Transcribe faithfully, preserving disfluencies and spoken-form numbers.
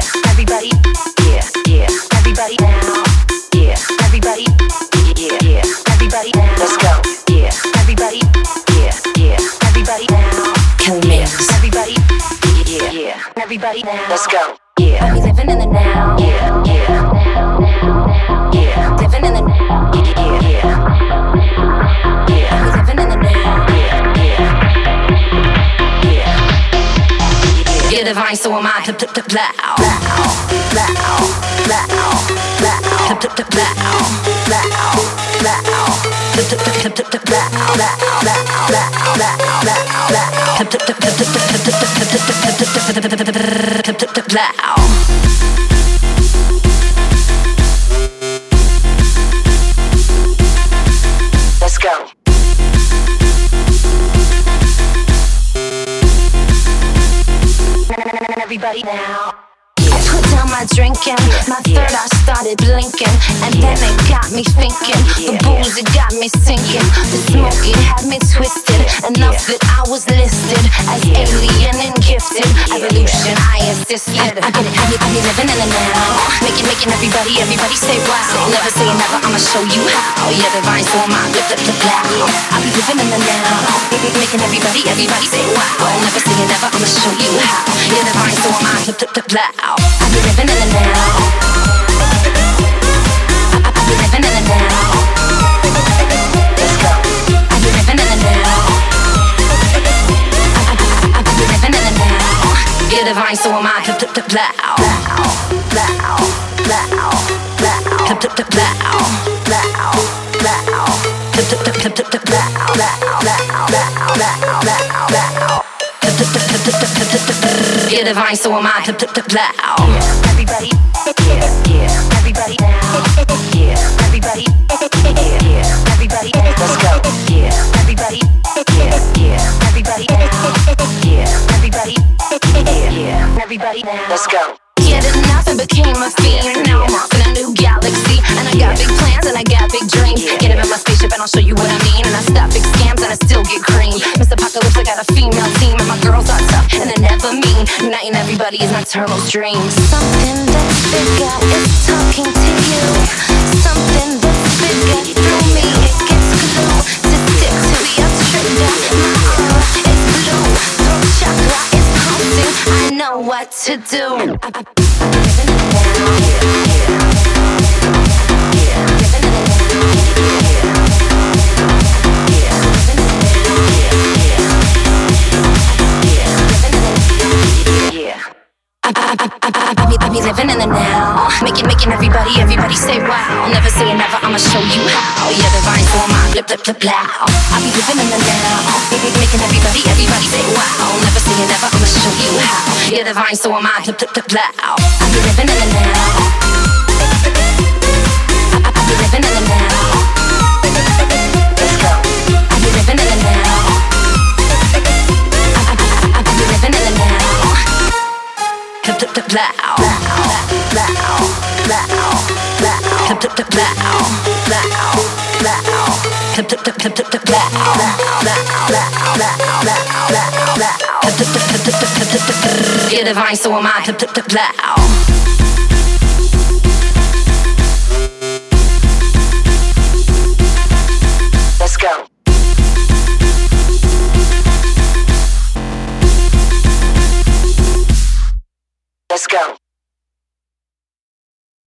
everybody, yeah, yeah, everybody now, yeah, everybody, yeah, yeah, everybody now. Let's go, yeah, everybody, yeah, yeah, everybody now. Kill mix, everybody, yeah, yeah, everybody now. Let's go, yeah. We living in the now, yeah, yeah, yeah, living in the now, yeah, yeah, yeah. We living in the now, yeah, yeah, yeah. You're divine, so am I. Loud, loud, loud, loud, loud, loud, let's go. Everybody now. I put down my drinking, my third eye started blinking, and then it got me thinking. The booze, it got me sinking. The smoke, it had me twisted enough that I was listed as alien and gifted. Evolution, I assisted. I, I get it, I be, I be living in the now, making, making everybody, everybody say wow. Never say never, I'ma show you how. Yeah, divine, so am I. Flip, flip, flip, loud. I be living in the now, making everybody, everybody say wow. Never say never, I'ma show you how. Yeah, divine, so am I. Flip, flip, flip, loud. I be living in the now. I, I be living in the now. Let's go. I be living in the now. I, I, I, I be living in the now. You're divine, so am I. Flip, flip, flip, loud. Loud, loud, loud. Flip, flip, flip, loud. Loud, loud. Flip, flip, flip, flip, flip, loud. Loud, loud, loud, loud, loud. You're divine, so am I. Flip, flip, flip, loud. Yeah, everybody, yeah, yeah, everybody now. Yeah, everybody, yeah, yeah, everybody. Let's go. Yeah, everybody, yeah, yeah, everybody now. Yeah, everybody, yeah, yeah, everybody now. Let's go. Yeah, did nothing became a fiend. Now I'm off in a new galaxy, and I got big plans and I got big dreams. Get up in my spaceship and I'll show you what I mean. And I stop big scams and I still get cream. Mister Apocalypse, I got a female team, and my girls are tough and they're never mean. Uniting everybody is nocturnal dreams. Something that's bigger is talking to you. Something that's bigger through me. It gets glue to stick to your trigger. My aura is blue, throat chakra is pumping. I know what to do. I, I, I'm living in the now. Yeah, yeah, living in the now. Yeah, yeah, living in the now. Yeah, yeah, yeah. I, I, I, I, I, be, I be living in the now, making, making everybody, everybody say wow. Never say never, I'ma show you how. Yeah, divine, so am I. Flip, flip, flip, loud. I be living in the now, making everybody, everybody say wow. Never say never, I'ma show you how. Yeah, divine, so am I. Flip, flip, flip, loud. I be living in the now. I, I, I be living in the now. Let's go. I be living in the now. I, I, I, I be living in the now. Flip, flip, flip, loud. Loud, loud, loud. Flip, flip, flip, loud. Loud, loud. Flip, flip, flip, flip, flip, loud. Loud, loud, loud, loud, loud. Flip, flip, flip, flip, flip, flip, flip. You're divine, so am I. Flip, flip, flip, loud.